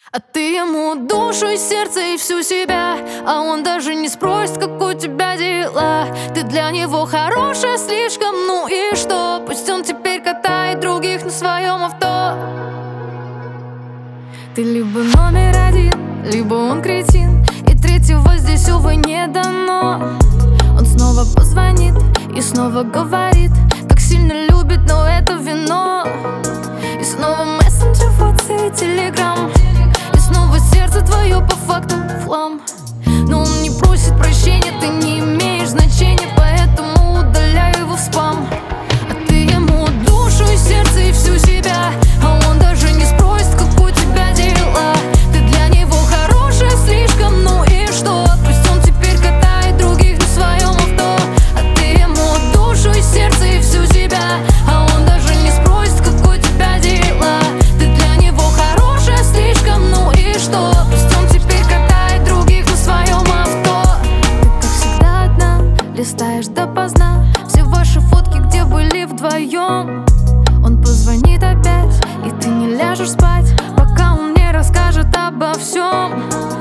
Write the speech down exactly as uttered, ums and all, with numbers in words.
А ты ему душу и сердце и всю себя, а он даже не спросит, как у тебя дела. Ты для него хорошая слишком, ну и что? Пусть он теперь катает других на своем авто. Ты либо номер один, либо он кретин, и третьего здесь, увы, не дано. Он снова позвонит и снова говорит, как сильно любит, но это вино. И снова мессенджер, WhatsApp и Telegram, и снова сердце твое по факту флам. Но он не просит прощения, ты не имеешь значения, поэтому удаляю его в спам. А ты ему душу и сердце и всю себя, а он даже не спросит, как у тебя дела. Ты для него хорошая слишком, ну и что? Пусть он теперь катает других на своем авто. А ты ему душу и сердце и всю себя, а он даже не спросит, как у тебя дела. Ты для него хорошая слишком, ну и что? Пусть он теперь катает других на своем авто. Ты, как всегда, одна, листаешь допоздна все ваши фотки, где были вдвоем. Он позвонит опять, и ты не ляжешь спать, пока он не расскажет обо всем.